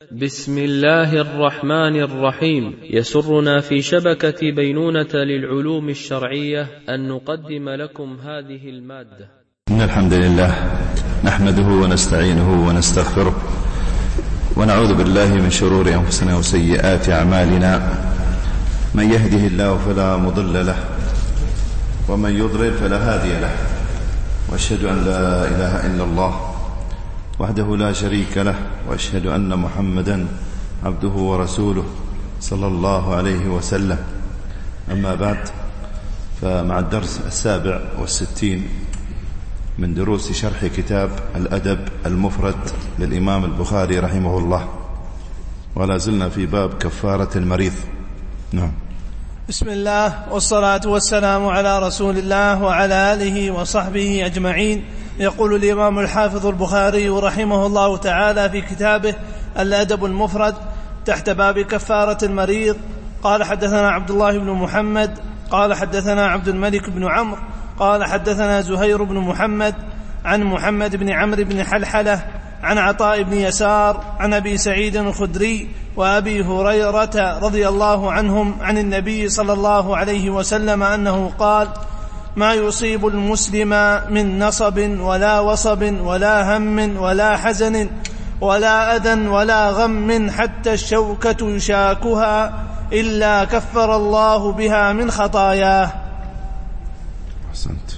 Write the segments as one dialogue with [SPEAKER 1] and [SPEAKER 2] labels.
[SPEAKER 1] بسم الله الرحمن الرحيم. يسرنا في شبكة بينونة للعلوم الشرعية أن نقدم لكم هذه المادة.
[SPEAKER 2] إن الحمد لله نحمده ونستعينه ونستغفره ونعوذ بالله من شرور أنفسنا وسيئات أعمالنا. من يهده الله فلا مضل له ومن يضلل فلا هادي له، وأشهد أن لا إله إلا الله وحده لا شريك له، وأشهد أن محمدا عبده ورسوله صلى الله عليه وسلم. أما بعد، فمع الدرس 67 من دروس شرح كتاب الأدب المفرد للإمام البخاري رحمه الله، ولا زلنا في باب كفارة المريض. نعم.
[SPEAKER 3] بسم الله والصلاة والسلام على رسول الله وعلى آله وصحبه أجمعين. يقول الإمام الحافظ البخاري رحمه الله تعالى في كتابه الأدب المفرد تحت باب كفارة المريض: قال حدثنا عبد الله بن محمد قال حدثنا عبد الملك بن عمرو قال حدثنا زهير بن محمد عن محمد بن عمرو بن حلحلة عن عطاء بن يسار عن أبي سعيد الخدري وأبي هريرة رضي الله عنهم عن النبي صلى الله عليه وسلم أنه قال: ما يصيب المسلم من نصب ولا وصب ولا هم ولا حزن ولا أذى ولا غم حتى الشوكة يشاكها إلا كفر الله بها من خطاياه.
[SPEAKER 2] أحسنت.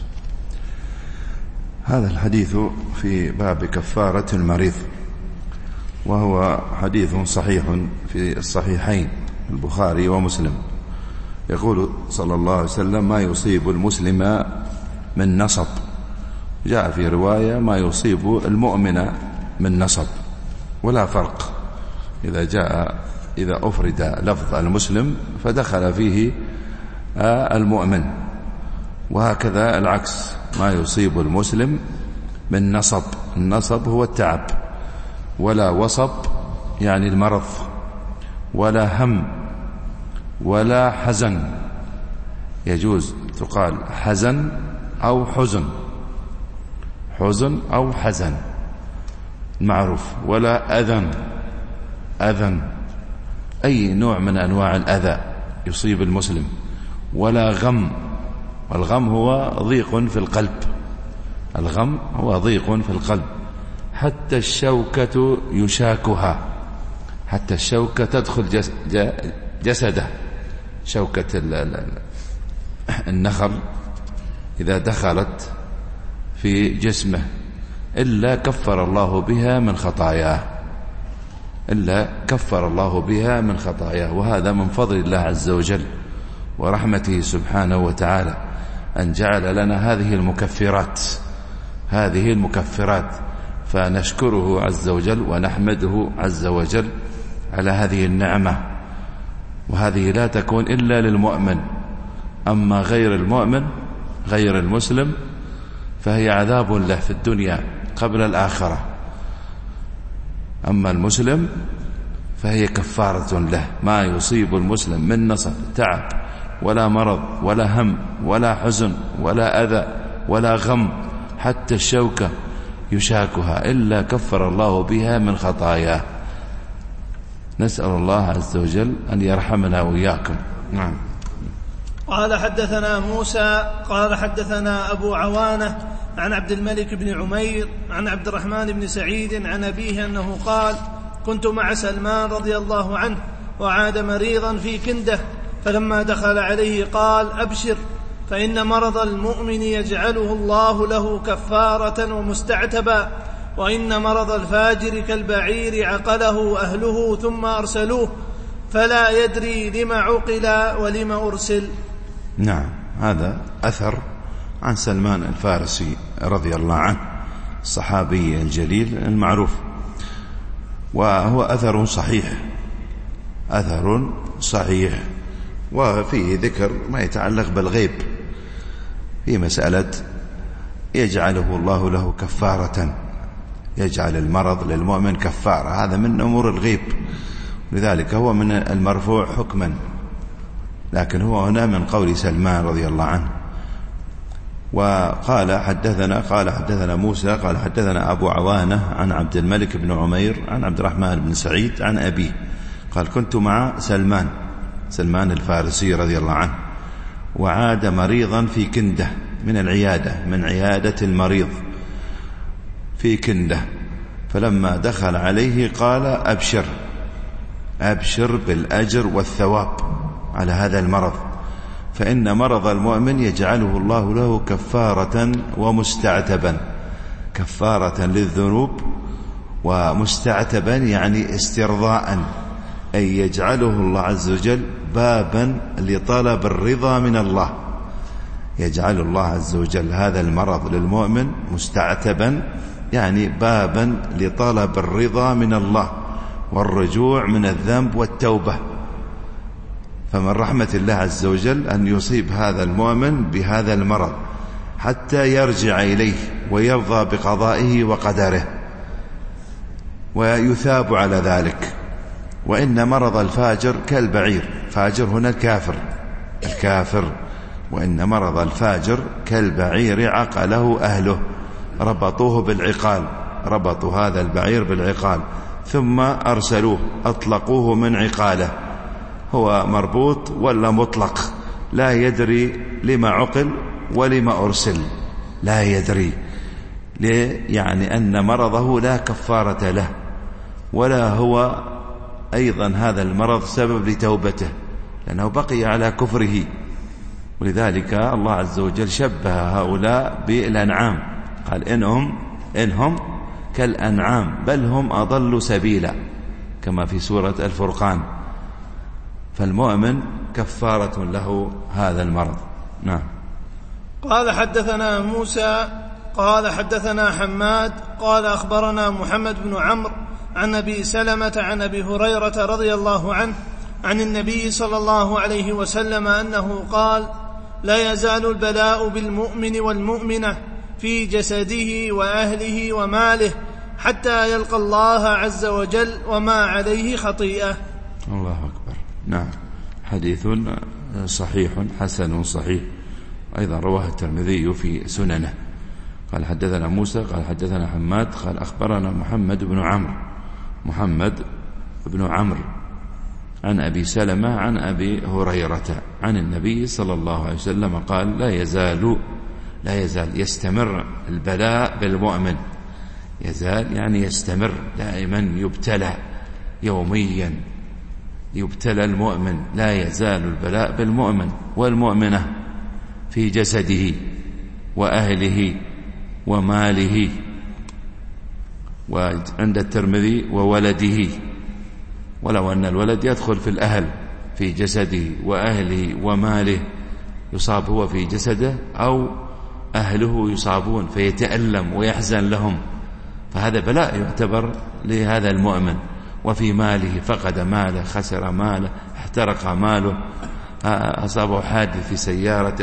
[SPEAKER 2] هذا الحديث في باب كفارة المريض، وهو حديث صحيح في الصحيحين البخاري ومسلم. يقول صلى الله عليه وسلم: ما يصيب المسلم من نصب. جاء في رواية: ما يصيب المؤمن من نصب، ولا فرق إذا أفرد لفظ المسلم فدخل فيه المؤمن، وهكذا العكس: ما يصيب المسلم من نصب. النصب هو التعب، ولا وصب يعني المرض، ولا هم ولا حزن. يجوز تقال حزن أو حزن، حزن أو حزن معروف. ولا أذى أي نوع من أنواع الأذى يصيب المسلم. ولا غم، والغم هو ضيق في القلب، الغم هو ضيق في القلب. حتى الشوكة يشاكها، حتى الشوكة تدخل جسده، شوكة النخل إذا دخلت في جسمه إلا كفر الله بها من خطاياه، إلا كفر الله بها من خطاياه. وهذا من فضل الله عز وجل ورحمته سبحانه وتعالى أن جعل لنا هذه المكفرات، فنشكره عز وجل ونحمده عز وجل على هذه النعمة. وهذه لا تكون إلا للمؤمن، أما غير المؤمن غير المسلم فهي عذاب له في الدنيا قبل الآخرة. أما المسلم فهي كفارة له. ما يصيب المسلم من نصب، تعب، ولا مرض ولا هم ولا حزن ولا أذى ولا غم حتى الشوكة يشاكها إلا كفر الله بها من خطاياه. نسأل الله عز وجل أن يرحمنا وإياكم. نعم.
[SPEAKER 3] قال حدثنا موسى قال حدثنا أبو عوانة عن عبد الملك بن عمير عن عبد الرحمن بن سعيد عن أبيه أنه قال: كنت مع سلمان رضي الله عنه وعاد مريضا في كنده، فلما دخل عليه قال: أبشر، فإن مرض المؤمن يجعله الله له كفارة ومستعتبا، وإن مرض الفاجر كالبعير عقله أهله ثم أرسلوه فلا يدري لما عقل ولما أرسل.
[SPEAKER 2] نعم. هذا أثر عن سلمان الفارسي رضي الله عنه، الصحابي الجليل المعروف، وهو أثر صحيح، وفيه ذكر ما يتعلق بالغيب في مسألة يجعله الله له كفارة، يجعل المرض للمؤمن كفارة. هذا من أمور الغيب، لذلك هو من المرفوع حكما، لكن هو هنا من قول سلمان رضي الله عنه. وقال حدثنا موسى قال حدثنا أبو عوانة عن عبد الملك بن عمير عن عبد الرحمن بن سعيد عن أبيه قال كنت مع سلمان الفارسي رضي الله عنه، وعاد مريضا في كندة من عيادة المريض في كندة، فلما دخل عليه قال أبشر بالأجر والثواب على هذا المرض، فإن مرض المؤمن يجعله الله له كفارة ومستعتبا، كفارة للذنوب، ومستعتبا يعني استرضاء، أي يجعله الله عز وجل بابا لطلب الرضا من الله. يجعل الله عز وجل هذا المرض للمؤمن مستعتبا، يعني بابا لطلب الرضا من الله والرجوع من الذنب والتوبة. فمن رحمة الله عز وجل أن يصيب هذا المؤمن بهذا المرض حتى يرجع إليه ويرضى بقضائه وقدره ويثاب على ذلك. وإن مرض الفاجر كالبعير، فاجر هنا الكافر، وإن مرض الفاجر كالبعير عقله أهله، ربطوه بالعقال، ربطوا هذا البعير بالعقال ثم أرسلوه، أطلقوه من عقاله، هو مربوط ولا مطلق، لا يدري لما عقل ولما أرسل، لا يدري، يعني أن مرضه لا كفارة له، ولا هو أيضا هذا المرض سبب لتوبته، لأنه بقي على كفره. ولذلك الله عز وجل شبه هؤلاء بالأنعام، قال إنهم كالأنعام بل هم أضل سبيلا، كما في سورة الفرقان. فالمؤمن كفارة له هذا المرض. نعم.
[SPEAKER 3] قال حدثنا موسى قال حدثنا حماد قال أخبرنا محمد بن عمرو عن أبي سلمة عن أبي هريرة رضي الله عنه عن النبي صلى الله عليه وسلم أنه قال: لا يزال البلاء بالمؤمن والمؤمنة في جسده وأهله وماله حتى يلقى الله عز وجل وما عليه خطيئة.
[SPEAKER 2] الله أكبر. نعم، حديث صحيح حسن صحيح، أيضا رواه الترمذي في سننه. قال حدثنا موسى قال حدثنا حماد قال أخبرنا محمد بن عمرو عن أبي سلمة عن أبي هريرة عن النبي صلى الله عليه وسلم قال: لا يزال يستمر البلاء بالمؤمن، يزال يعني يستمر دائما، يبتلى يوميا، يبتلى المؤمن، لا يزال البلاء بالمؤمن والمؤمنة في جسده وأهله وماله، وعند الترمذي وولده، ولو أن الولد يدخل في الأهل في جسده وأهله وماله، يصاب هو في جسده أو أهله يصابون فيتألم ويحزن لهم، فهذا بلاء يعتبر لهذا المؤمن. وفي ماله، فقد ماله، خسر ماله، احترق ماله، أصابه حادث في سيارته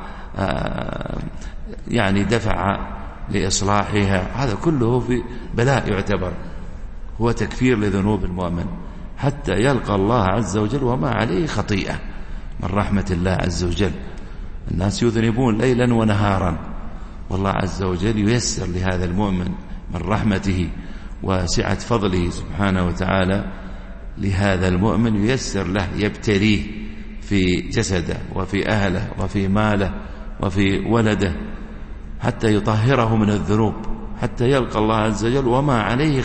[SPEAKER 2] يعني دفع لإصلاحها، هذا كله في بلاء يعتبر، هو تكفير لذنوب المؤمن حتى يلقى الله عز وجل وما عليه خطيئة. من رحمة الله عز وجل، الناس يذنبون ليلا ونهارا، والله عز وجل ييسر لهذا المؤمن من رحمته وسعة فضله سبحانه وتعالى لهذا المؤمن، ييسر له، يبتليه في جسده وفي أهله وفي ماله وفي ولده حتى يطهره من الذنوب، حتى يلقى الله عز وجل وما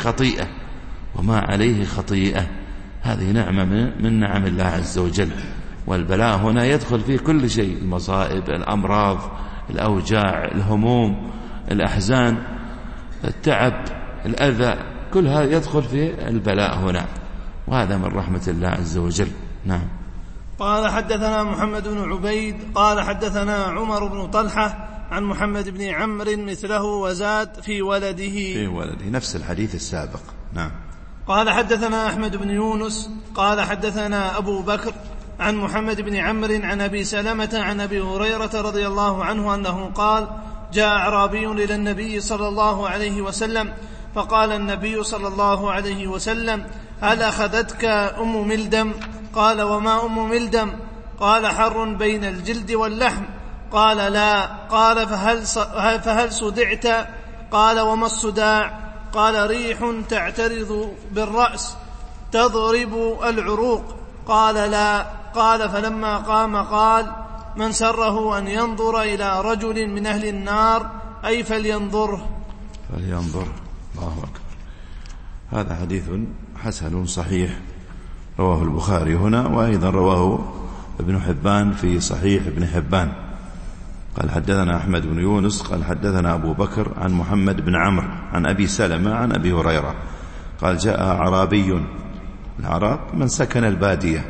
[SPEAKER 2] عليه خطيئة. هذه نعمة من نعم الله عز وجل. والبلاء هنا يدخل فيه كل شيء، المصائب، الأمراض، الأوجاع، الهموم، الأحزان، التعب، الأذى، كل هذا يدخل في البلاء هنا، وهذا من رحمة الله عز وجل. نعم.
[SPEAKER 3] قال حدثنا محمد بن عبيد قال حدثنا عمر بن طلحة عن محمد بن عمرو مثله وزاد في ولده
[SPEAKER 2] نفس الحديث السابق. نعم.
[SPEAKER 3] قال حدثنا أحمد بن يونس قال حدثنا أبو بكر عن محمد بن عمرو عن أبي سلمة عن أبي هريرة رضي الله عنه أنه قال: جاء أعرابي إلى النبي صلى الله عليه وسلم فقال النبي صلى الله عليه وسلم: هل أخذتك أم ملدم؟ قال: وما أم ملدم؟ قال: حر بين الجلد واللحم. قال لا. قال فهل صدعت؟ قال وما الصداع؟ قال ريح تعترض بالرأس تضرب العروق. قال لا. قال فلما قام قال من سره أن ينظر إلى رجل من أهل النار أي فلينظره.
[SPEAKER 2] الله أكبر. هذا حديث حسن صحيح رواه البخاري هنا، وأيضا رواه ابن حبان في صحيح ابن حبان. قال حدثنا أحمد بن يونس قال حدثنا أبو بكر عن محمد بن عمرو عن أبي سلمة عن أبي هريرة قال جاء أعرابي، الأعراب من سكن البادية،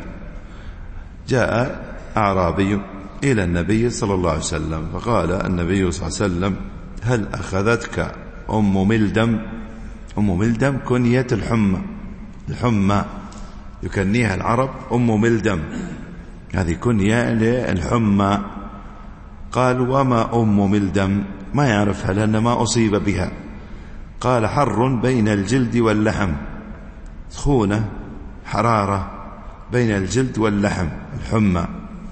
[SPEAKER 2] جاء أعرابي إلى النبي صلى الله عليه وسلم فقال النبي صلى الله عليه وسلم هل أخذتك أم ملدم؟ أم ملدم كنية الحمى يكنيها العرب أم ملدم، هذه كنية للحمى. قال وما أم ملدم؟ ما يعرفها لأن ما أصيب بها. قال حر بين الجلد واللحم، سخونة حرارة بين الجلد واللحم الحمى.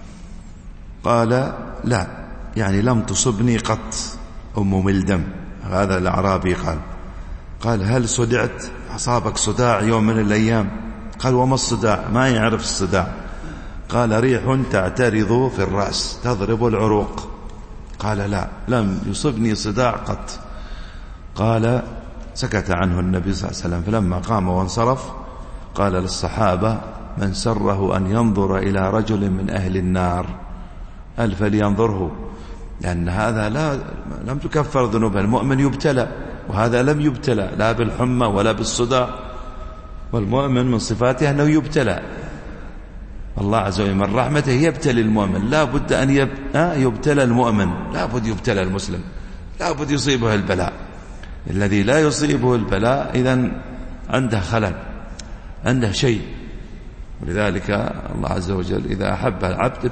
[SPEAKER 2] قال لا، يعني لم تصبني قط أم ملدم. هذا الأعرابي قال هل صدعت؟ أصابك صداع يوم من الأيام؟ قال وما الصداع؟ ما يعرف الصداع. قال ريح تعترض في الرأس تضرب العروق. قال لا، لم يصبني صداع قط. قال سكت عنه النبي صلى الله عليه وسلم، فلما قام وانصرف قال للصحابة من سره أن ينظر إلى رجل من أهل النار قال فلينظره، لأن هذا لم تكفر ذنوبه. المؤمن يبتلى وهذا لم يبتلى لا بالحمى ولا بالصداع، والمؤمن من صفاته أنه يبتلى. الله عز وجل من رحمته يبتلي المؤمن، لا بد أن يبتلى المؤمن، لا بد يبتلى المسلم، لا بد يصيبه البلاء. الذي لا يصيبه البلاء إذن عنده خلل، عنده شيء. ولذلك الله عز وجل إذا أحب العبد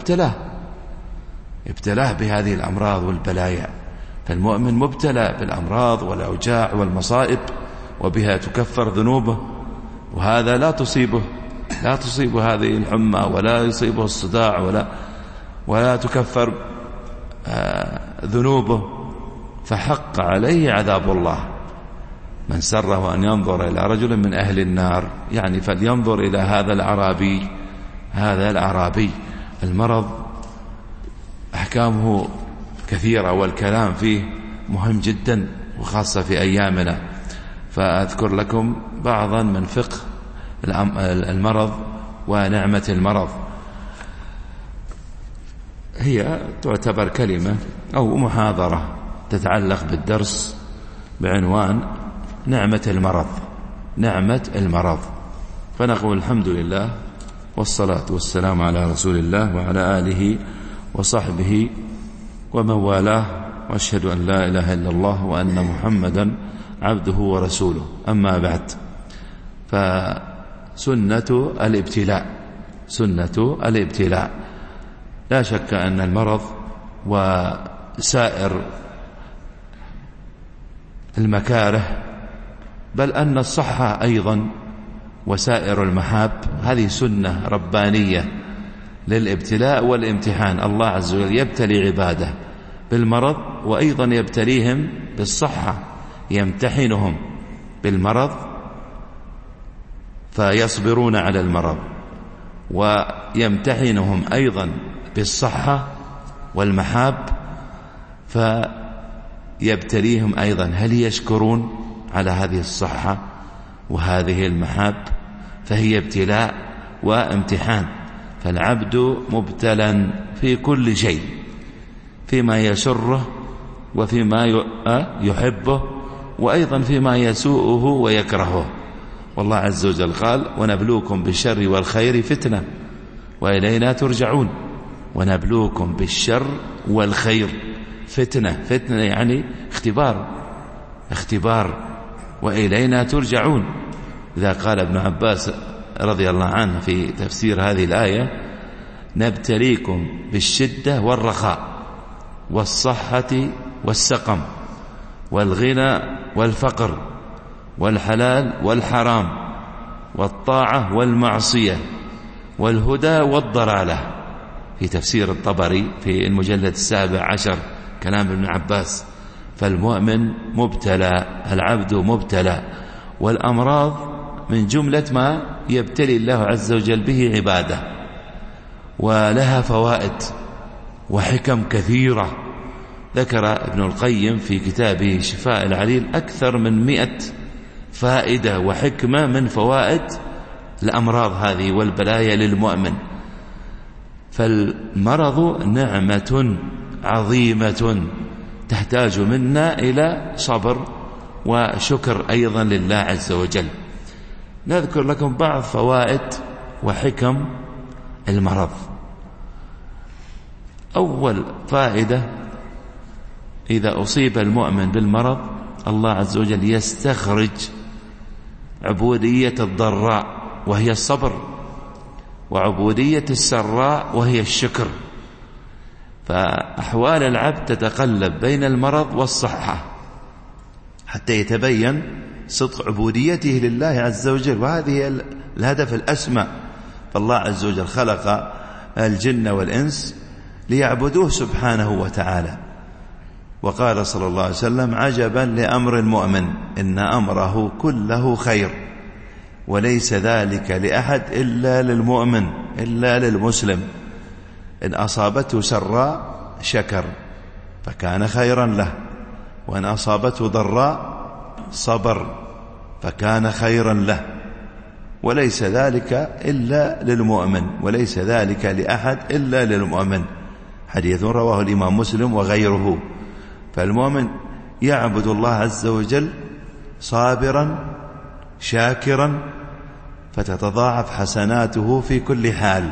[SPEAKER 2] ابتلاه بهذه الأمراض والبلايا. فالمؤمن مبتلى بالأمراض والأوجاع والمصائب وبها تكفر ذنوبه، وهذا لا تصيبه هذه الحمى ولا يصيبه الصداع ولا تكفر ذنوبه، فحق عليه عذاب الله. من سره أن ينظر إلى رجل من أهل النار، يعني فلينظر إلى هذا الأعرابي. المرض أحكامه كثيرة والكلام فيه مهم جدا، وخاصة في أيامنا. فأذكر لكم بعضا من فقه المرض ونعمة المرض. هي تعتبر كلمة أو محاضرة تتعلق بالدرس بعنوان نعمة المرض. فنقول الحمد لله والصلاة والسلام على رسول الله وعلى آله وصحبه ومن والاه، وأشهد أن لا إله إلا الله وأن محمدا عبده ورسوله. أما بعد، فسنة الابتلاء لا شك أن المرض وسائر المكاره، بل أن الصحة أيضا وسائر المحاب، هذه سنة ربانية للابتلاء والامتحان. الله عز وجل يبتلي عباده بالمرض، وأيضا يبتليهم بالصحة، يمتحنهم بالمرض فيصبرون على المرض، ويمتحنهم أيضا بالصحة والمحاب فيبتليهم أيضا هل يشكرون على هذه الصحة وهذه المحاب. فهي ابتلاء وامتحان. فالعبد مبتلى في كل شيء، فيما يسره وفيما يحبه، وأيضا فيما يسوءه ويكرهه. والله عز وجل قال ونبلوكم بالشر والخير فتنة وإلينا ترجعون. ونبلوكم بالشر والخير فتنة يعني اختبار وإلينا ترجعون. إذا قال ابن عباس رضي الله عنه في تفسير هذه الآية نبتليكم بالشدة والرخاء والصحة والسقم والغنى والفقر والحلال والحرام والطاعة والمعصية والهدى والضلالة.
[SPEAKER 4] في تفسير الطبري في المجلد 17 كلام ابن عباس. فالمؤمن مبتلى، العبد مبتلى، والأمراض من جملة ما يبتلي الله عز وجل به عباده، ولها فوائد وحكم كثيرة. ذكر ابن القيم في كتابه شفاء العليل أكثر من 100 فائدة وحكمة من فوائد الأمراض هذه والبلايا للمؤمن. فالمرض نعمة عظيمة تحتاج منا إلى صبر وشكر أيضا لله عز وجل. نذكر لكم بعض فوائد وحكم المرض. أول فائدة: إذا أصيب المؤمن بالمرض الله عز وجل يستخرج عبودية الضراء وهي الصبر، وعبودية السراء وهي الشكر. فأحوال العبد تتقلب بين المرض والصحة حتى يتبين صدق عبوديته لله عز وجل، وهذه الهدف الأسمى. فالله عز وجل خلق الجن والإنس ليعبدوه سبحانه وتعالى. وقال صلى الله عليه وسلم: عجبا لأمر المؤمن إن أمره كله خير، وليس ذلك لأحد إلا للمؤمن، إلا للمسلم. إن أصابته سراء شكر فكان خيرا له، وإن أصابته ضراء صبر فكان خيرا له، وليس ذلك إلا للمؤمن، وليس ذلك لأحد إلا للمؤمن. حديث رواه الإمام مسلم وغيره. فالمؤمن يعبد الله عز وجل صابرا شاكرا، فتتضاعف حسناته في كل حال.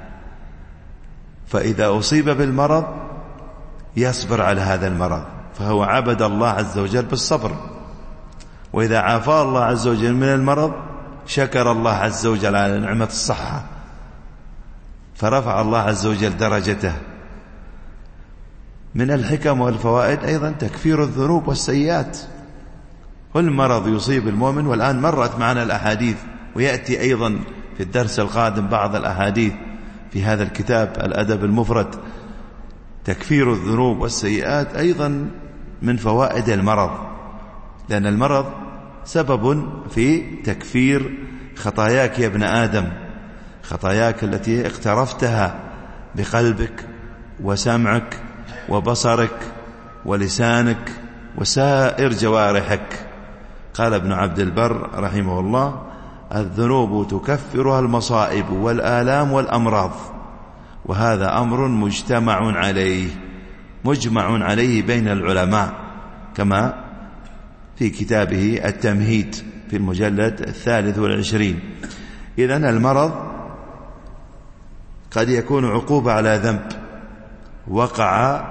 [SPEAKER 4] فإذا أصيب بالمرض يصبر على هذا المرض، فهو عبد الله عز وجل بالصبر. وإذا عافاه الله عز وجل من المرض شكر الله عز وجل على نعمة الصحة، فرفع الله عز وجل درجته. من الحكم والفوائد أيضا تكفير الذنوب والسيئات. والمرض يصيب المؤمن، والآن مرت معنا الأحاديث، ويأتي أيضا في الدرس القادم بعض الأحاديث في هذا الكتاب الأدب المفرد. تكفير الذنوب والسيئات أيضا من فوائد المرض، لأن المرض سبب في تكفير خطاياك يا ابن آدم، خطاياك التي اقترفتها بقلبك وسمعك وبصرك ولسانك وسائر جوارحك. قال ابن عبد البر رحمه الله: الذنوب تكفرها المصائب والآلام والأمراض. وهذا أمر مجمع عليه بين العلماء، كما في كتابه التمهيد في المجلد 23. إذن المرض قد يكون عقوبة على ذنب وقع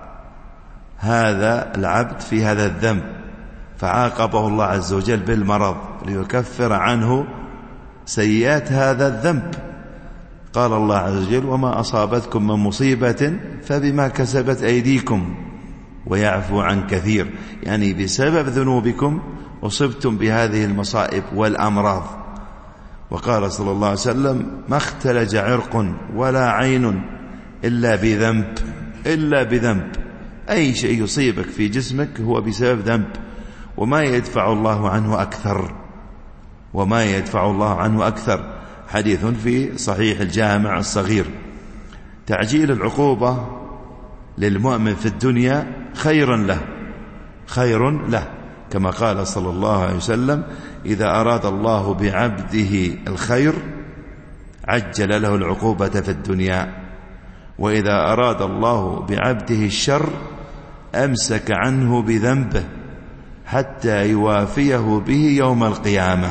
[SPEAKER 4] هذا العبد في هذا الذنب، فعاقبه الله عز وجل بالمرض ليكفر عنه سيئات هذا الذنب. قال الله عز وجل: وما أصابتكم من مصيبة فبما كسبت أيديكم ويعفو عن كثير. يعني بسبب ذنوبكم أصبتم بهذه المصائب والأمراض. وقال صلى الله عليه وسلم: ما اختلج عرق ولا عين إلا بذنب. أي شيء يصيبك في جسمك هو بسبب ذنب، وما يدفع الله عنه أكثر. حديث في صحيح الجامع الصغير. تعجيل العقوبة للمؤمن في الدنيا خير له، كما قال صلى الله عليه وسلم: إذا أراد الله بعبده الخير عجل له العقوبة في الدنيا، وإذا أراد الله بعبده الشر أمسك عنه بذنبه حتى يوافيه به يوم القيامة.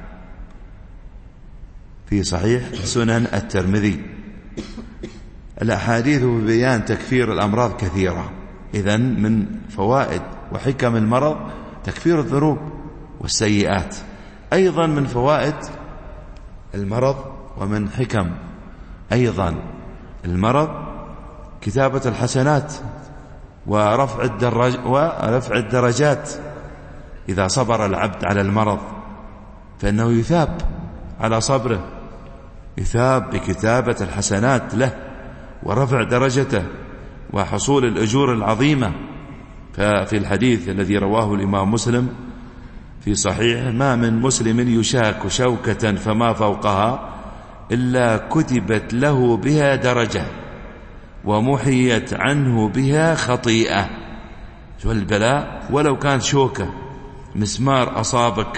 [SPEAKER 4] في صحيح سنن الترمذي. الأحاديث ببيان تكفير الأمراض كثيرة. إذن من فوائد وحكم المرض تكفير الذنوب والسيئات. أيضا من فوائد المرض ومن حكم أيضا المرض كتابة الحسنات ورفع الدرجات. إذا صبر العبد على المرض فإنه يثاب على صبره، يثاب بكتابة الحسنات له ورفع درجته وحصول الأجور العظيمة. ففي الحديث الذي رواه الإمام مسلم في صحيح: ما من مسلم يشاك شوكة فما فوقها إلا كتبت له بها درجة ومحيت عنه بها خطيئة. شو البلاء؟ ولو كانت شوكة، مسمار أصابك،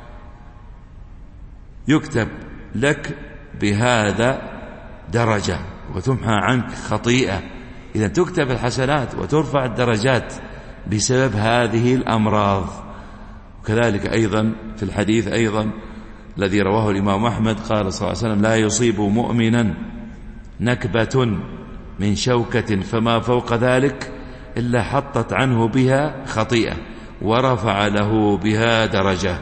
[SPEAKER 4] يكتب لك بهذا درجة وتمحى عنك خطيئة. إذا تكتب الحسنات وترفع الدرجات بسبب هذه الأمراض. وكذلك أيضا في الحديث أيضا الذي رواه الإمام أحمد قال صلى الله عليه وسلم: لا يصيب مؤمنا نكبة من شوكة فما فوق ذلك إلا حطت عنه بها خطيئة ورفع له بها درجة.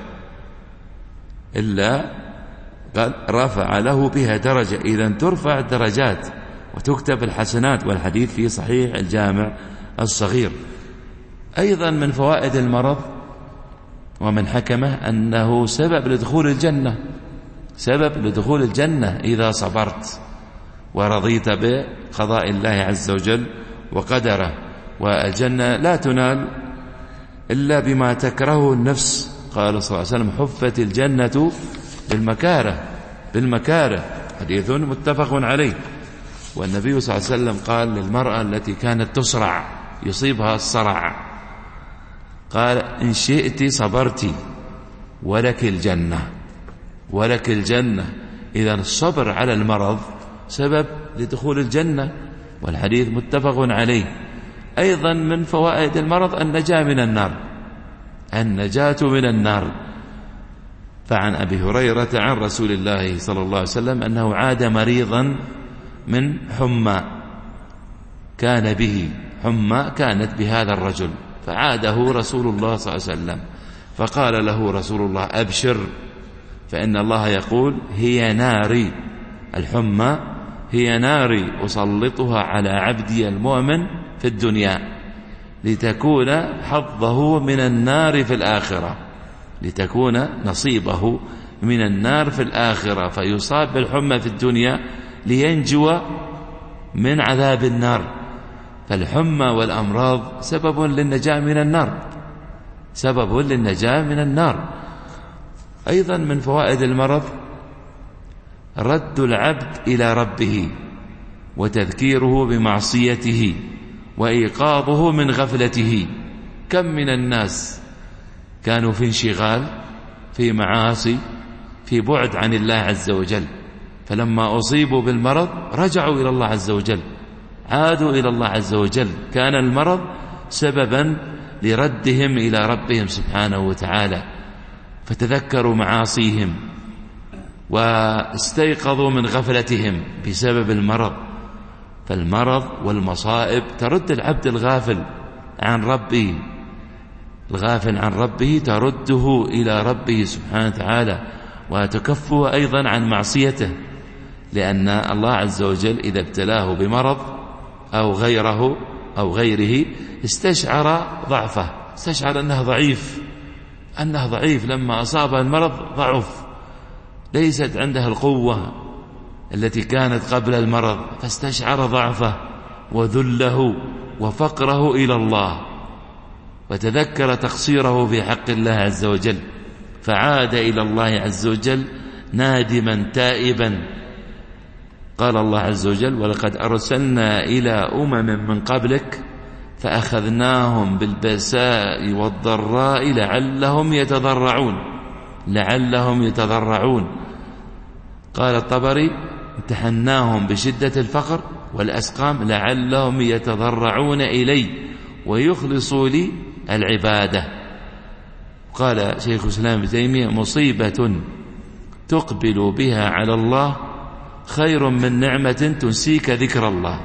[SPEAKER 4] إلا قال رفع له بها درجة. إذن ترفع الدرجات وتكتب الحسنات، والحديث في صحيح الجامع الصغير. أيضا من فوائد المرض ومن حكمه أنه سبب لدخول الجنة، سبب لدخول الجنة إذا صبرت ورضيت بقضاء الله عز وجل وقدره. والجنة لا تنال إلا بما تكرهه النفس. قال صلى الله عليه وسلم: حفت الجنة بالمكاره، حديث متفق عليه. والنبي صلى الله عليه وسلم قال للمرأة التي كانت تصرع يصيبها الصرع، قال: إن شئت صبرت ولك الجنة. إذا الصبر على المرض سبب لدخول الجنة، والحديث متفق عليه. أيضا من فوائد المرض النجاة من النار، النجاة من النار. فعن أبي هريرة عن رسول الله صلى الله عليه وسلم أنه عاد مريضا من حمى كان به، حمى كانت بهذا الرجل، فعاده رسول الله صلى الله عليه وسلم فقال له رسول الله: أبشر، فإن الله يقول: هي ناري، الحمى هي ناري أسلطها على عبدي المؤمن في الدنيا لتكون حظه من النار في الآخرة، لتكون نصيبه من النار في الآخرة، فيصاب بالحمى في الدنيا لينجو من عذاب النار. فالحمى والأمراض سبب للنجاة من النار، سبب للنجاة من النار. أيضا من فوائد المرض رد العبد إلى ربه وتذكيره بمعصيته وإيقاظه من غفلته. كم من الناس كانوا في انشغال، في معاصي، في بعد عن الله عز وجل، فلما أصيبوا بالمرض رجعوا إلى الله عز وجل، عادوا إلى الله عز وجل. كان المرض سببا لردهم إلى ربهم سبحانه وتعالى، فتذكروا معاصيهم واستيقظوا من غفلتهم بسبب المرض. فالمرض والمصائب ترد العبد الغافل عن ربه، الغافل عن ربه ترده إلى ربه سبحانه وتعالى، وتكفه أيضا عن معصيته، لأن الله عز وجل إذا ابتلاه بمرض أو غيره استشعر ضعفه، استشعر أنه ضعيف، لما أصاب المرض ضعف، ليست عنده القوة التي كانت قبل المرض، فاستشعر ضعفه وذله وفقره إلى الله، وتذكر تقصيره في حق الله عز وجل، فعاد إلى الله عز وجل نادما تائبا. قال الله عز وجل: ولقد أرسلنا إلى أمم من قبلك فأخذناهم بالبأساء والضراء لعلهم يتضرعون. قال الطبري: امتحناهم بشدة الفقر والأسقام لعلهم يتضرعون إلي ويخلصوا لي العبادة. قال شيخ الإسلام ابن تيمية: مصيبة تقبل بها على الله خير من نعمة تنسيك ذكر الله.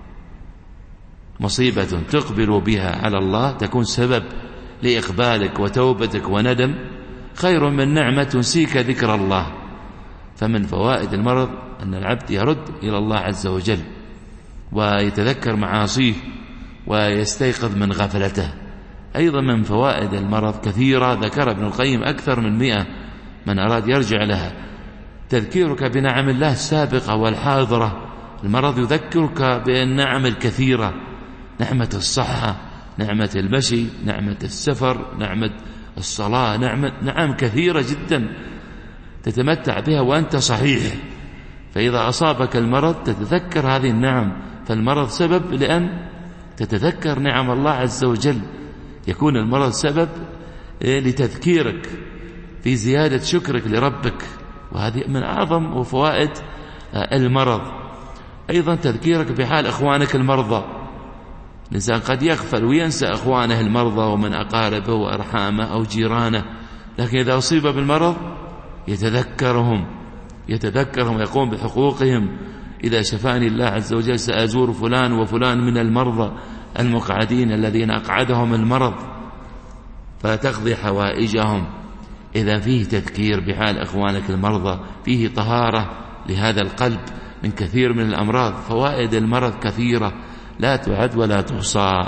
[SPEAKER 4] مصيبة تقبل بها على الله تكون سبب لإقبالك وتوبتك وندم خير من نعمة تنسيك ذكر الله. فمن فوائد المرض أن العبد يرد إلى الله عز وجل ويتذكر معاصيه ويستيقظ من غفلته. أيضا من فوائد المرض كثيرة ذكر ابن القيم أكثر من 100 من أراد يرجع لها: تذكيرك بنعم الله السابقة والحاضرة
[SPEAKER 5] المرض يذكرك بالنعم الكثيرة، نعمة الصحة، نعمة المشي، نعمة السفر، نعمة الصلاة، نعم كثيرة جدا تتمتع بها وأنت صحيح. فإذا أصابك المرض تتذكر هذه النعم، فالمرض سبب لأن تتذكر نعم الله عز وجل، يكون المرض سبب لتذكيرك في زيادة شكرك لربك، وهذه من أعظم فوائد المرض. أيضا تذكيرك بحال إخوانك المرضى، الإنسان قد يغفل وينسى إخوانه المرضى ومن أقاربه وأرحامه أو جيرانه، لكن إذا أصيب بالمرض يتذكرهم يقوم بحقوقهم. إذا شفاني الله عز وجل سأزور فلان وفلان من المرضى المقعدين الذين أقعدهم المرض فتقضي حوائجهم. إذا فيه تذكير بحال إخوانك المرضى، فيه طهارة لهذا القلب من كثير من الأمراض. فوائد المرض كثيرة لا تعد ولا تحصى.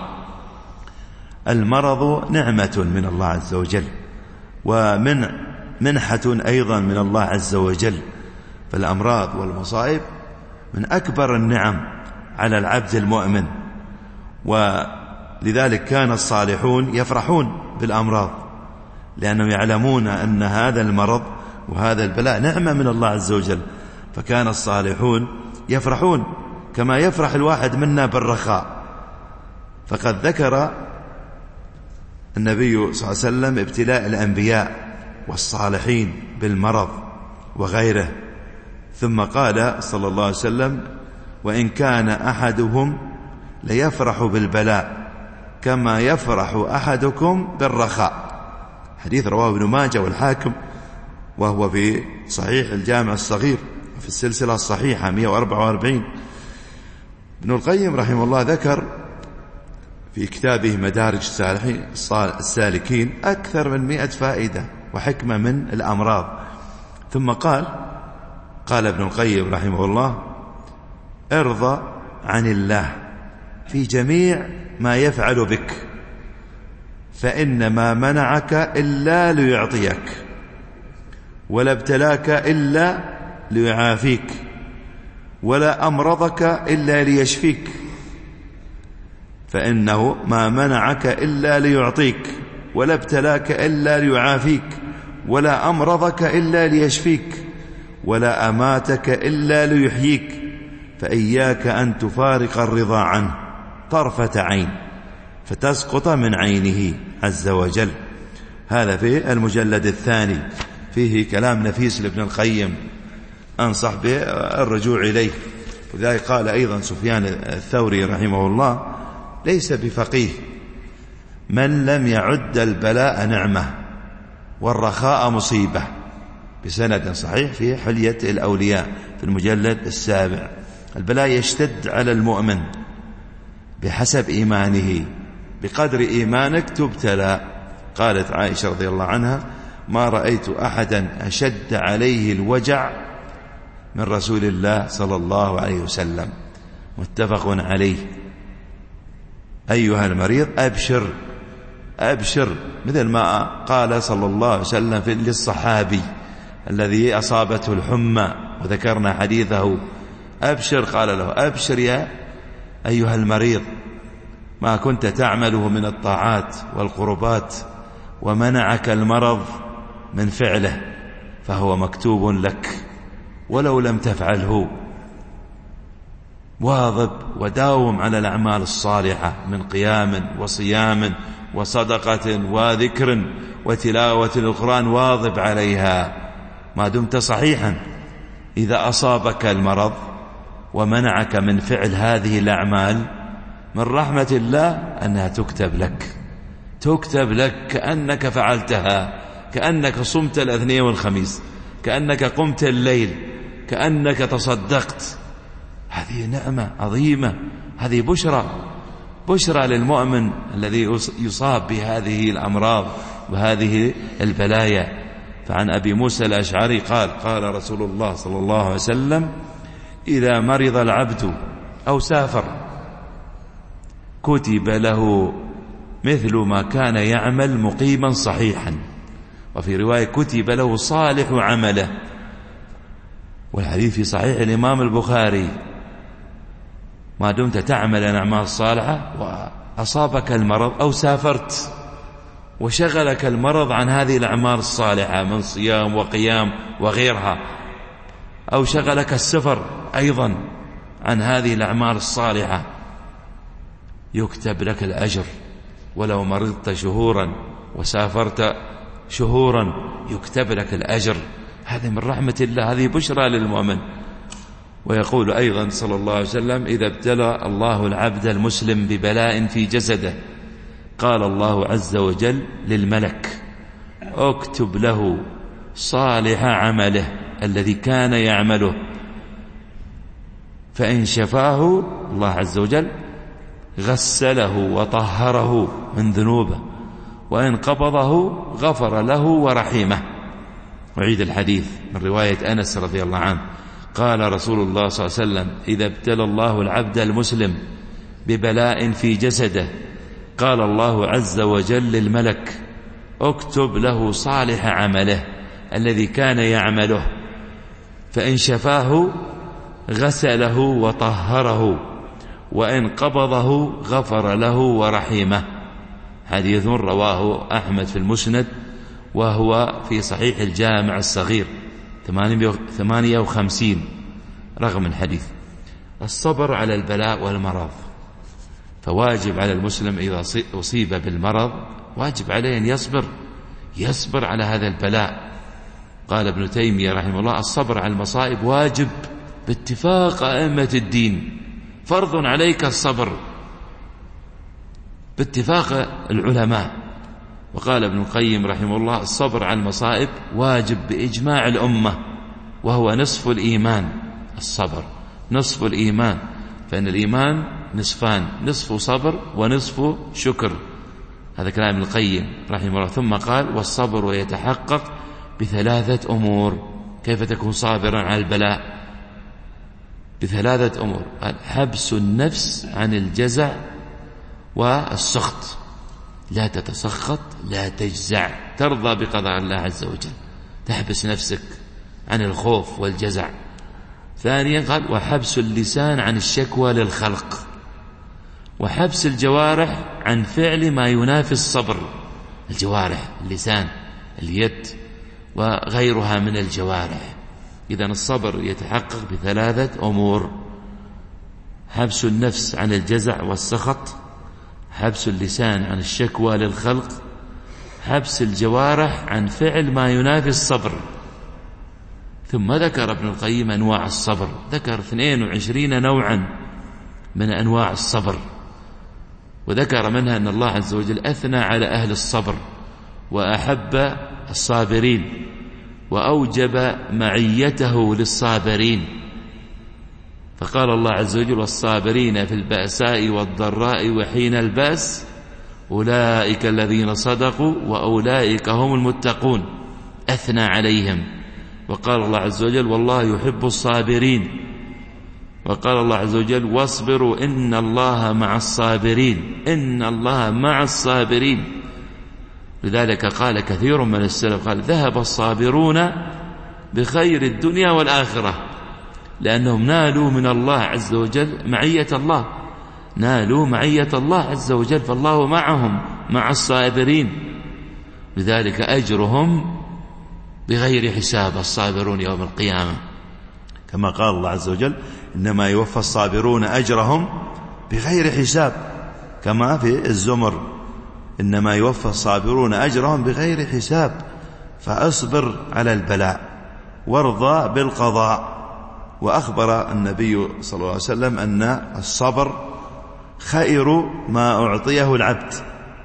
[SPEAKER 4] المرض نعمة من الله عز وجل ومن منحة أيضا من الله عز وجل، فالأمراض والمصائب من أكبر النعم على العبد المؤمن، ولذلك كان الصالحون يفرحون بالأمراض لأنهم يعلمون أن هذا المرض وهذا البلاء نعمة من الله عز وجل، فكان الصالحون يفرحون كما يفرح الواحد منا بالرخاء. فقد ذكر النبي صلى الله عليه وسلم ابتلاء الأنبياء والصالحين بالمرض وغيره، ثم قال صلى الله عليه وسلم: وإن كان أحدهم ليفرح بالبلاء كما يفرح أحدكم بالرخاء. حديث رواه ابن ماجه والحاكم، وهو في صحيح الجامع الصغير في السلسلة الصحيحة 144. ابن القيم رحمه الله ذكر في كتابه مدارج السالكين أكثر من 100 فائدة وحكمة من الأمراض. ثم قال ابن القيم رحمه الله: ارضى عن الله في جميع ما يفعل بك، فإن ما منعك إلا ليعطيك، ولا ابتلاك إلا ليعافيك، ولا أمرضك إلا ليشفيك. فإنه ما منعك إلا ليعطيك، ولا ابتلاك إلا ليعافيك، ولا أمرضك إلا ليشفيك، ولا أماتك إلا ليحييك. فإياك أن تفارق الرضا عنه طرفة عين فتسقط من عينه عز وجل. هذا في المجلد الثاني، فيه كلام نفيس لابن القيم أنصح بالرجوع إليه. وذلك قال أيضا سفيان الثوري رحمه الله: ليس بفقيه من لم يعد البلاء نعمة والرخاء مصيبة، بسند صحيح في حلية الأولياء في المجلد السابع. البلاء يشتد على المؤمن بحسب إيمانه، بقدر إيمانك تبتلى. قالت عائشة رضي الله عنها: ما رأيت أحدا أشد عليه الوجع من رسول الله صلى الله عليه وسلم. متفق عليه. أيها المريض أبشر أبشر، مثل ما قال صلى الله عليه وسلم للصحابي الذي أصابته الحمى وذكرنا حديثه: أبشر، قال له: أبشر يا أيها المريض، ما كنت تعمله من الطاعات والقربات ومنعك المرض من فعله فهو مكتوب لك ولو لم تفعله. واظب وداوم على الأعمال الصالحة من قيام وصيام وصدقة وذكر وتلاوة القرآن، واظب عليها ما دمت صحيحا. إذا أصابك المرض ومنعك من فعل هذه الأعمال، من رحمة الله أنها تكتب لك كأنك فعلتها، كأنك صمت الاثنين والخميس، كأنك قمت الليل، كأنك تصدقت. هذه نعمة عظيمة، هذه بشرى للمؤمن الذي يصاب بهذه الأمراض وهذه البلايا. فعن أبي موسى الأشعري قال رسول الله صلى الله عليه وسلم: إذا مرض العبد أو سافر كتب له مثل ما كان يعمل مقيما صحيحا، وفي رواية كتب له صالح عمله. والحديث في صحيح الإمام البخاري
[SPEAKER 5] ما دمت تعمل الأعمال الصالحة وأصابك المرض أو سافرت وشغلك المرض عن هذه الأعمال الصالحة من صيام وقيام وغيرها، أو شغلك السفر أيضا عن هذه الأعمال الصالحة، يكتب لك الأجر. ولو مرضت شهورا وسافرت شهورا يكتب لك الأجر. هذه من رحمة الله، هذه بشرى للمؤمن. ويقول أيضا صلى الله عليه وسلم: إذا ابتلى الله العبد المسلم ببلاء في جسده قال الله عز وجل للملك: اكتب له صالح عمله الذي كان يعمله، فإن شفاه الله عز وجل غسله وطهره من ذنوبه، وإن قبضه غفر له ورحمه. وعيد الحديث من رواية أنس رضي الله عنه قال رسول الله صلى الله عليه وسلم: إذا ابتلى الله العبد المسلم ببلاء في جسده قال الله عز وجل للملك: اكتب له صالح عمله الذي كان يعمله، فإن شفاه غسله وطهره، وإن قبضه غفر له ورحمه. حديث رواه أحمد في المسند، وهو في صحيح الجامع الصغير 58 رقم الحديث. الصبر على البلاء والمرض، فواجب على المسلم إذا أصيب بالمرض واجب عليه أن يصبر على هذا البلاء. قال ابن تيمية رحمه الله: الصبر على المصائب واجب باتفاق أئمة الدين، فرض عليك الصبر باتفاق العلماء. وقال ابن القيم رحمه الله: الصبر على المصائب واجب بإجماع الأمة، وهو نصف الإيمان. الصبر نصف الإيمان، فإن الإيمان نصفان: نصف صبر ونصف شكر. هذا كلام ابن القيم رحمه الله. ثم قال: والصبر يتحقق بثلاثة أمور. كيف تكون صابرا على البلاء؟ بثلاثة أمور: حبس النفس عن الجزع والسخط، لا تتسخط لا تجزع، ترضى بقضاء الله عز وجل، تحبس نفسك عن الخوف والجزع. ثانيا قال: وحبس اللسان عن الشكوى للخلق، وحبس الجوارح عن فعل ما ينافي الصبر. الجوارح، اللسان، اليد وغيرها من الجوارح. إذن الصبر يتحقق بثلاثة أمور: حبس النفس عن الجزع والسخط، حبس اللسان عن الشكوى للخلق، حبس الجوارح عن فعل ما ينافي الصبر. ثم ذكر ابن القيم أنواع الصبر، ذكر 22 نوعا من أنواع الصبر، وذكر منها أن الله عز وجل أثنى على أهل الصبر وأحب الصابرين وأوجب معيته للصابرين. فقال الله عز وجل: والصابرين في البأساء والضراء وحين البأس أولئك الذين صدقوا وأولئك هم المتقون. أثنى عليهم. وقال الله عز وجل: والله يحب الصابرين. وقال الله عز وجل: واصبروا إن الله مع الصابرين. إن الله مع الصابرين. لذلك قال كثير من السلف قال: ذهب الصابرون بخير الدنيا والآخرة، لأنهم نالوا من الله عز وجل معية الله، نالوا معية الله عز وجل، فالله معهم مع الصابرين، لذلك أجرهم بغير حساب الصابرون يوم القيامة.
[SPEAKER 4] كما قال الله عز وجل: إنما يوفى الصابرون أجرهم بغير حساب، كما في الزمر: إنما يوفى الصابرون أجرهم بغير حساب. فأصبر على البلاء وارضى بالقضاء. وأخبر النبي صلى الله عليه وسلم أن الصبر خير ما أعطيه العبد،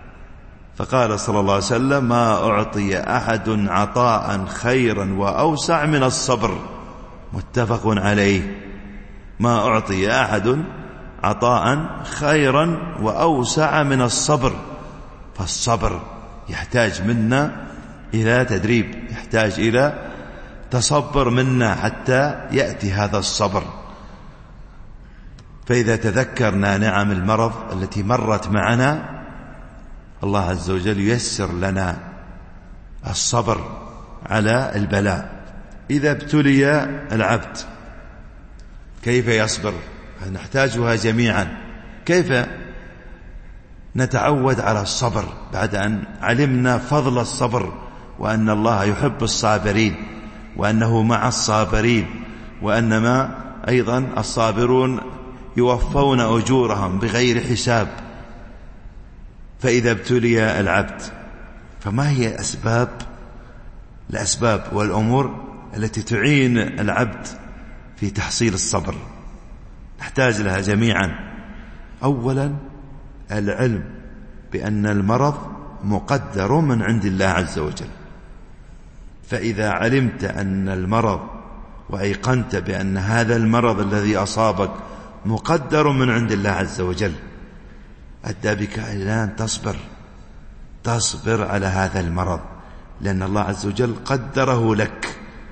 [SPEAKER 4] فقال صلى الله عليه وسلم: ما أعطي أحد عطاء خيرا وأوسع من الصبر. متفق عليه. ما أعطي أحد عطاء خيرا وأوسع من الصبر. فالصبر يحتاج منا إلى تدريب، يحتاج إلى تصبر منا حتى يأتي هذا الصبر. فإذا تذكرنا نعم المرض التي مرت معنا، الله عز وجل ييسر لنا الصبر على البلاء. إذا ابتلي العبد كيف يصبر نحتاجها جميعا. كيف نتعود على الصبر بعد أن علمنا فضل الصبر، وأن الله يحب الصابرين، وأنه مع الصابرين، وأنما أيضا الصابرون يوفون أجورهم بغير حساب. فإذا ابتلي العبد، فما هي الأسباب والأمور التي تعين العبد في تحصيل الصبر؟ نحتاج لها جميعا. أولا العلم بأن المرض مقدر من عند الله عز وجل. فإذا علمت أن المرض وأيقنت بأن هذا المرض الذي أصابك مقدر من عند الله عز وجل، أدى بك إلى أن تصبر على هذا المرض، لأن الله عز وجل قدره لك.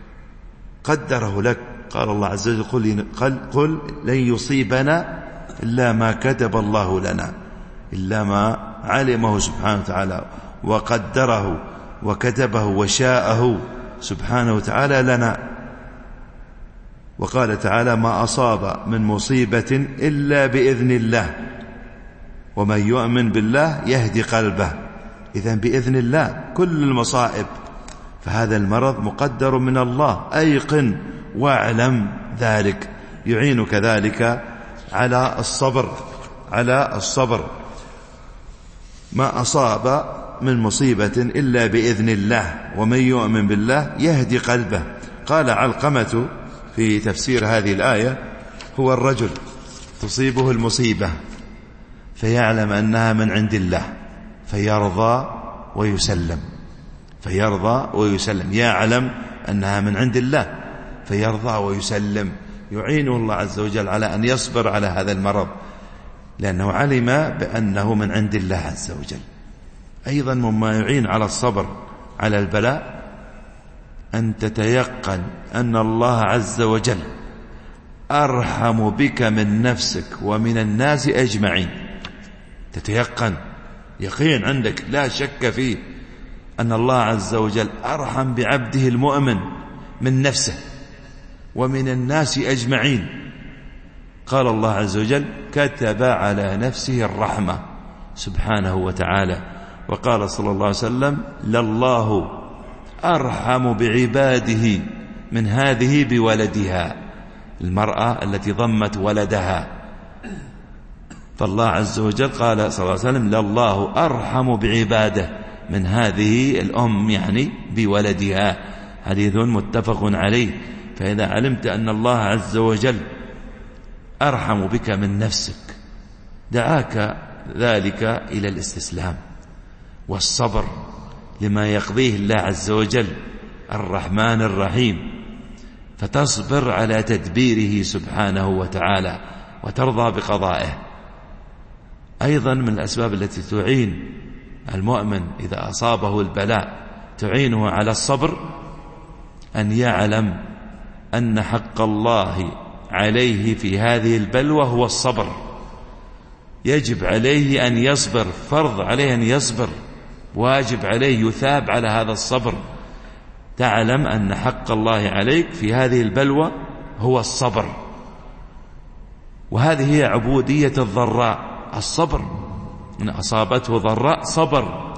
[SPEAKER 4] قال الله عز وجل: قل لن يصيبنا إلا ما كتب الله لنا، إلا ما علمه سبحانه وتعالى وقدره وكتبه وشاءه سبحانه وتعالى لنا. وقال تعالى: ما أصاب من مصيبة إلا بإذن الله، ومن يؤمن بالله يهدي قلبه. إذن بإذن الله كل المصائب، فهذا المرض مقدر من الله. أيقن واعلم ذلك، يعينك ذلك على الصبر. ما أصاب من مصيبة إلا بإذن الله، ومن يؤمن بالله يهدي قلبه. قال علقمة في تفسير هذه الآية: هو الرجل تصيبه المصيبة فيعلم أنها من عند الله فيرضى ويسلم. يعلم أنها من عند الله فيرضى ويسلم. يعينه الله عز وجل على أن يصبر على هذا المرض، لأنه علم بأنه من عند الله عز وجل. أيضا مما يعين على الصبر على البلاء أن تتيقن أن الله عز وجل أرحم بك من نفسك ومن الناس أجمعين. تتيقن، يقين عندك لا شك فيه، أن الله عز وجل أرحم بعبده المؤمن من نفسه ومن الناس أجمعين. قال الله عز وجل: كتب على نفسه الرحمة سبحانه وتعالى. وقال صلى الله عليه وسلم: لله أرحم بعباده من هذه بولدها، المرأة التي ضمت ولدها. فالله عز وجل قال صلى الله عليه وسلم: لله أرحم بعباده من هذه الأم، يعني بولدها. حديث متفق عليه. فإذا علمت أن الله عز وجل أرحم بك من نفسك، دعاك ذلك إلى الاستسلام والصبر لما يقضيه الله عز وجل الرحمن الرحيم، فتصبر على تدبيره سبحانه وتعالى وترضى بقضائه. أيضا من الأسباب التي تعين المؤمن إذا أصابه البلاء تعينه على الصبر أن يعلم أن حق الله عليه في هذه البلوى هو الصبر. يجب عليه أن يصبر، فرض عليه أن يصبر، واجب عليه يثاب على هذا الصبر. تعلم أن حق الله عليك في هذه البلوى هو الصبر، وهذه هي عبودية الضراء، الصبر. إن أصابته ضراء صبر.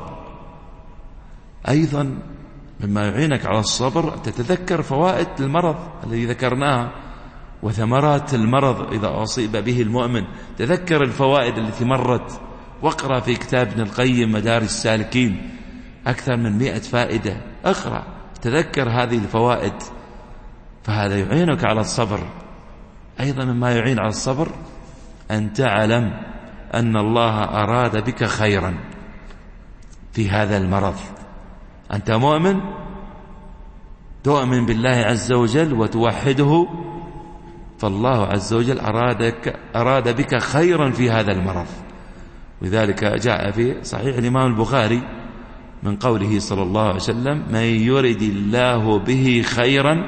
[SPEAKER 4] أيضا مما يعينك على الصبر تتذكر فوائد المرض الذي ذكرناها وثمرات المرض إذا أصيب به المؤمن. تذكر الفوائد التي مرت، واقرأ في كتاب ابن القيم مدارج السالكين أكثر من 100 فائدة. اقرأ تذكر هذه الفوائد، فهذا يعينك على الصبر. أيضا مما يعين على الصبر أن تعلم أن الله أراد بك خيرا في هذا المرض. أنت مؤمن، تؤمن بالله عز وجل وتوحده، فالله عز وجل أراد بك خيرا في هذا المرض. ولذلك جاء في صحيح الإمام البخاري من قوله صلى الله عليه وسلم: من يرد الله به خيرا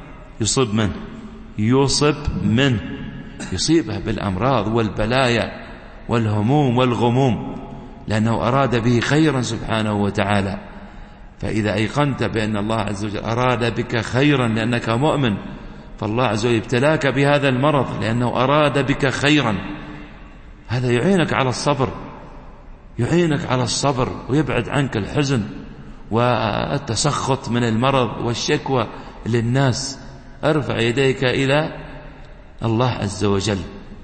[SPEAKER 4] يصب منه، يصيبه بالأمراض والبلايا والهموم والغموم، لأنه أراد به خيرا سبحانه وتعالى. فإذا أيقنت بأن الله عز وجل أراد بك خيرا لأنك مؤمن،
[SPEAKER 5] فالله عز وجل ابتلاك بهذا المرض لأنه أراد بك خيرا. هذا يعينك على الصبر، يعينك على الصبر ويبعد عنك الحزن والتسخط من المرض والشكوى للناس. ارفع يديك إلى الله عز وجل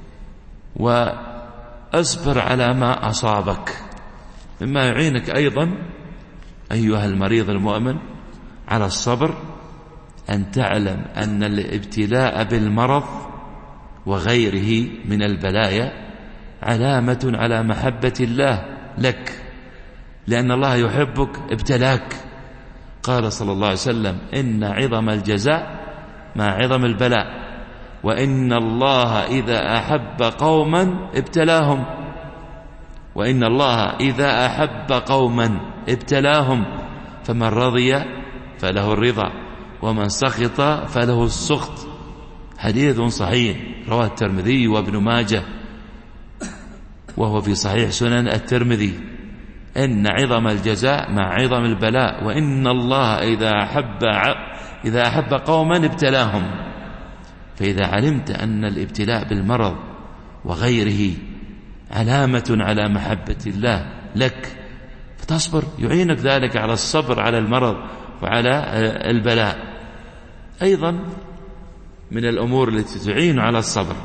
[SPEAKER 5] وأصبر على ما أصابك. مما يعينك أيضا أيها المريض المؤمن على الصبر أن تعلم أن الابتلاء بالمرض وغيره من البلايا علامة على محبة الله لك، لأن الله يحبك ابتلاك. قال صلى الله عليه وسلم: إن عظم الجزاء مع عظم البلاء، وإن الله إذا أحب قوما ابتلاهم، وإن الله إذا أحب قوما ابتلاهم، فمن رضي فله الرضا ومن سخط فله السخط. حديث صحيح رواه الترمذي وابن ماجه وهو في صحيح سنن الترمذي: إن عظم الجزاء مع عظم البلاء، وإن الله إذا أحب قوما ابتلاهم. فإذا علمت أن الابتلاء بالمرض وغيره علامة على محبة الله لك فتصبر، يعينك ذلك على الصبر على المرض وعلى البلاء. أيضا من الأمور التي تعين على الصبر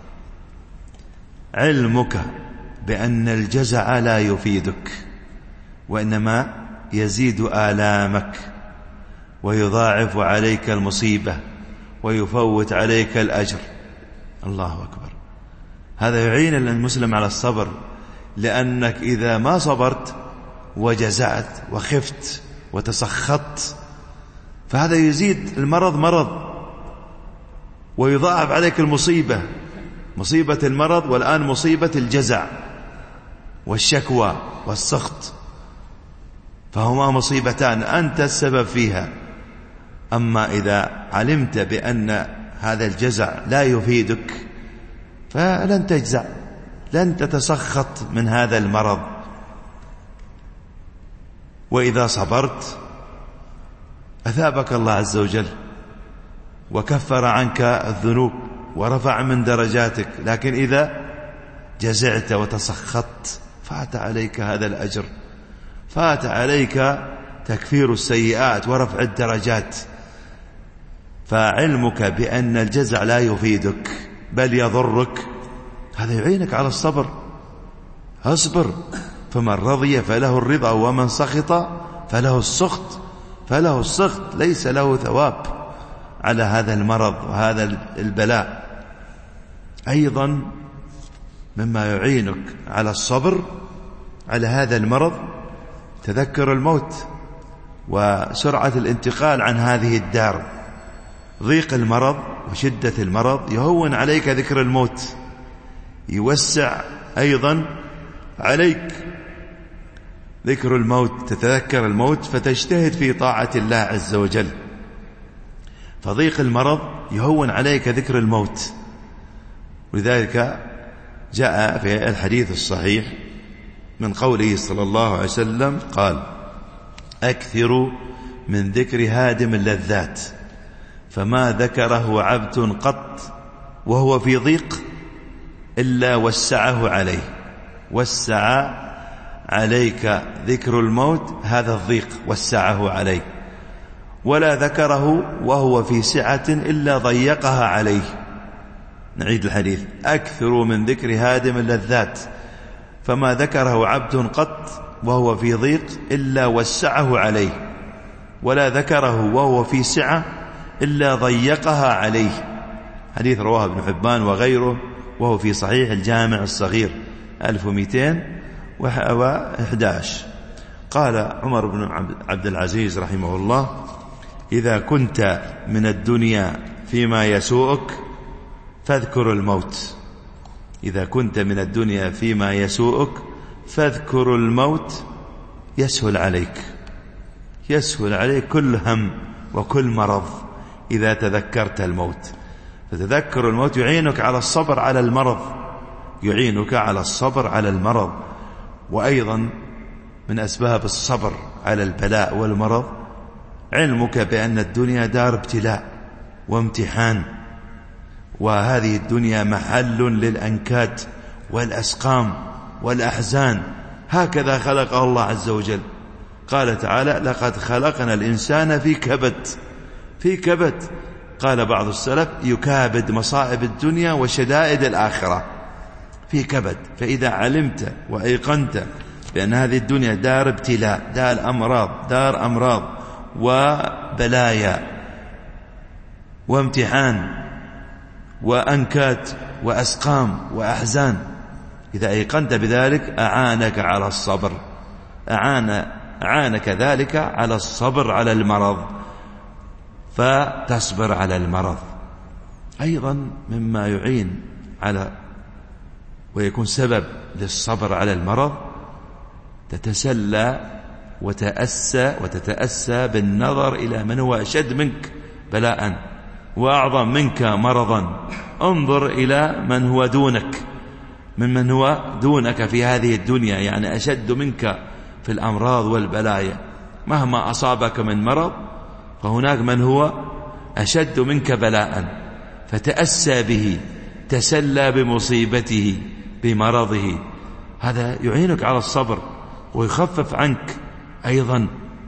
[SPEAKER 4] علمك بأن الجزع لا يفيدك، وإنما يزيد آلامك ويضاعف عليك المصيبة ويفوت عليك الأجر. الله أكبر. هذا يعين المسلم على الصبر، لأنك إذا ما صبرت وجزعت وخفت وتسخطت فهذا يزيد المرض مرض ويضاعف عليك المصيبة، مصيبة المرض والآن مصيبة الجزع والشكوى والسخط، فهما مصيبتان أنت السبب فيها. أما إذا علمت بأن هذا الجزع لا يفيدك فلن تجزع، لن تتسخط من هذا المرض. وإذا صبرت أثابك الله عز وجل وكفر عنك الذنوب ورفع من درجاتك. لكن إذا جزعت وتسخطت فات عليك هذا الأجر، فات عليك تكفير السيئات ورفع الدرجات. فعلمك بأن الجزع لا يفيدك بل يضرك هذا يعينك على الصبر. اصبر، فمن رضي فله الرضا ومن سخط فله السخط. فله السخط، ليس له ثواب على هذا المرض وهذا البلاء. أيضا مما يعينك على الصبر على هذا المرض تذكر الموت وسرعة الانتقال عن هذه الدار. ضيق المرض وشدة المرض يهون عليك ذكر الموت، يوسع أيضا عليك ذكر الموت، تتذكر الموت فتجتهد في طاعة الله عز وجل. فضيق المرض يهون عليك ذكر الموت. ولذلك جاء في الحديث الصحيح من قوله صلى الله عليه وسلم قال: أكثروا من ذكر هادم اللذات، فما ذكره عبد قط وهو في ضيق إلا وسعه عليه. وسع عليك ذكر الموت هذا الضيق، وسعه عليه. ولا ذكره وهو في سعة إلا ضيقها عليه. نعيد الحديث: أكثروا من ذكر هادم اللذات، فما ذكره عبد قط وهو في ضيق إلا وسعه عليه، ولا ذكره وهو في سعة إلا ضيقها عليه. حديث رواه ابن حبان وغيره وهو في صحيح الجامع الصغير 1211. قال عمر بن عبد العزيز رحمه الله: إذا كنت من الدنيا فيما يسوءك فاذكر الموت. إذا كنت من الدنيا فيما يسوءك فاذكر الموت يسهل عليك، يسهل عليك كل هم وكل مرض إذا تذكرت الموت. فتذكر الموت يعينك على الصبر على المرض، يعينك على الصبر على المرض. وأيضا من أسباب الصبر على البلاء والمرض علمك بأن الدنيا دار ابتلاء وامتحان، وهذه الدنيا محل للأنكاد والأسقام والأحزان. هكذا خلقه الله عز وجل. قال تعالى: لقد خلقنا الإنسان في كبد. قال بعض السلف: يكابد مصائب الدنيا وشدائد الآخرة، في كبد. فإذا علمت وأيقنت بأن هذه الدنيا دار ابتلاء، دار أمراض وبلايا وامتحان وأنكات وأسقام وأحزان، إذا أيقنت بذلك أعانك على الصبر، أعانك ذلك على الصبر على المرض، فتصبر على المرض. أيضا مما يعين على ويكون سبب للصبر على المرض، تتسلى وتتأسى بالنظر إلى من هو أشد منك بلاء وأعظم منك مرضا. انظر إلى من هو دونك، ممن هو دونك في هذه الدنيا، يعني أشد منك في الأمراض والبلايا. مهما أصابك من مرض فهناك من هو أشد منك بلاء، فتأسى به، تسلى بمصيبته بمرضه. هذا يعينك على الصبر ويخفف عنك أيضا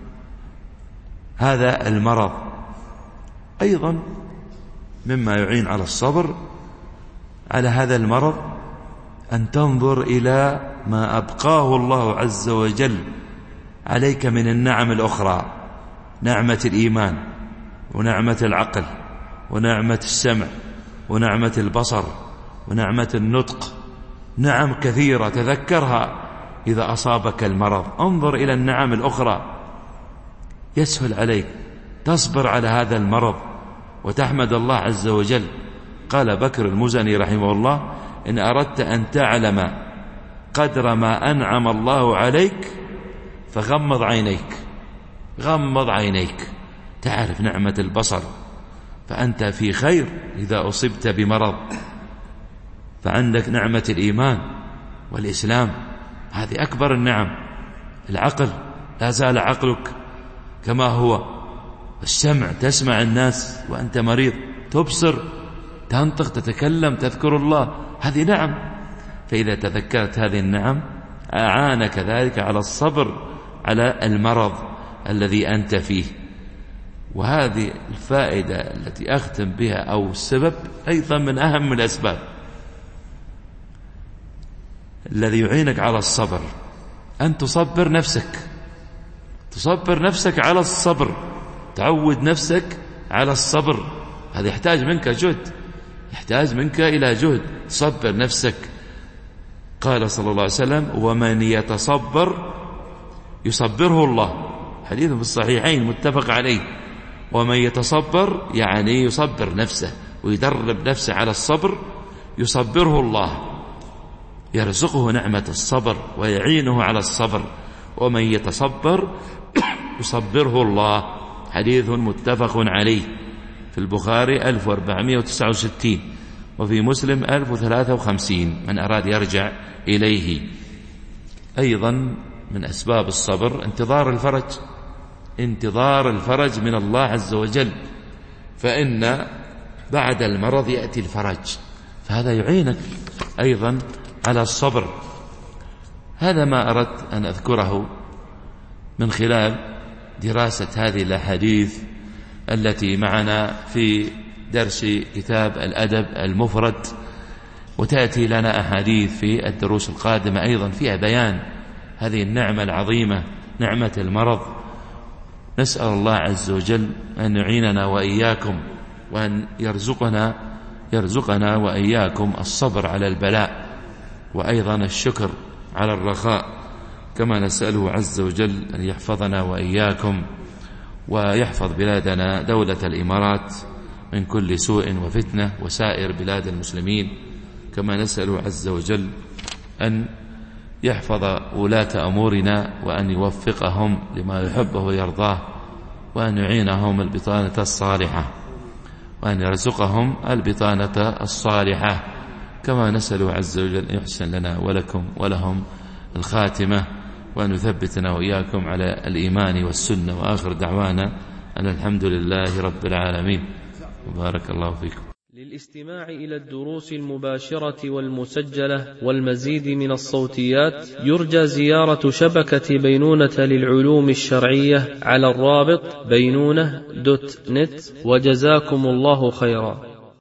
[SPEAKER 4] هذا المرض. أيضا مما يعين على الصبر على هذا المرض أن تنظر إلى ما أبقاه الله عز وجل عليك من النعم الأخرى، نعمة الإيمان ونعمة العقل ونعمة السمع ونعمة البصر ونعمة النطق، نعم كثيرة تذكرها إذا أصابك المرض. انظر إلى النعم الأخرى، يسهل عليك تصبر على هذا المرض وتحمد الله عز وجل. قال بكر المزني رحمه الله: إن أردت أن تعلم قدر ما أنعم الله عليك فغمض عينيك، غمض عينيك تعرف نعمة البصر، فأنت في خير إذا أصبت بمرض. فعندك نعمة الإيمان والإسلام، هذه أكبر النعم. العقل، لا زال عقلك كما هو. السمع، تسمع الناس وأنت مريض، تبصر، تنطق، تتكلم، تذكر الله، هذه نعم. فإذا تذكرت هذه النعم أعانك ذلك على الصبر على المرض الذي أنت فيه. وهذه الفائدة التي أختم بها أو السبب أيضا من أهم الأسباب الذي يعينك على الصبر، أن تصبر نفسك على الصبر، تعود نفسك على الصبر. هذا يحتاج منك جهد، يحتاج منك إلى جهد. صبر نفسك. قال صلى الله عليه وسلم: ومن يتصبر يصبره الله، حديث في الصحيحين متفق عليه. ومن يتصبر يعني يصبر نفسه ويدرب نفسه على الصبر، يصبره الله، يرزقه نعمة الصبر ويعينه على الصبر. ومن يتصبر يصبره الله، حديث متفق عليه في البخاري 1469 وفي مسلم 1053 من أراد يرجع إليه. أيضا من أسباب الصبر انتظار الفرج من الله عز وجل، فإن بعد المرض يأتي الفرج، فهذا يعينك أيضا على الصبر. هذا ما أردت أن أذكره من خلال دراسة هذه الأحاديث التي معنا في درس كتاب الأدب المفرد، وتأتي لنا أحاديث في الدروس القادمة أيضا فيها بيان هذه النعمة العظيمة، نعمة المرض. نسأل الله عز وجل أن يعيننا وإياكم وأن يرزقنا وإياكم الصبر على البلاء، وأيضا الشكر على الرخاء، كما نسأله عز وجل أن يحفظنا وإياكم ويحفظ بلادنا دولة الإمارات من كل سوء وفتنة وسائر بلاد المسلمين، كما نسأله عز وجل أن يحفظ ولاة أمورنا وأن يوفقهم لما يحبه ويرضاه، وأن يعينهم البطانة الصالحة، وأن يرزقهم البطانة الصالحة، كما نسأله عز وجل أن يحسن لنا ولكم ولهم الخاتمة، وأن يثبتنا وإياكم على الإيمان والسنة. وآخر دعوانا أن الحمد لله رب العالمين. وبارك الله فيكم.
[SPEAKER 1] للاستماع إلى الدروس المباشرة والمسجلة والمزيد من الصوتيات يرجى زيارة شبكة بينونة للعلوم الشرعية على الرابط بينونة.net. وجزاكم الله خيرا.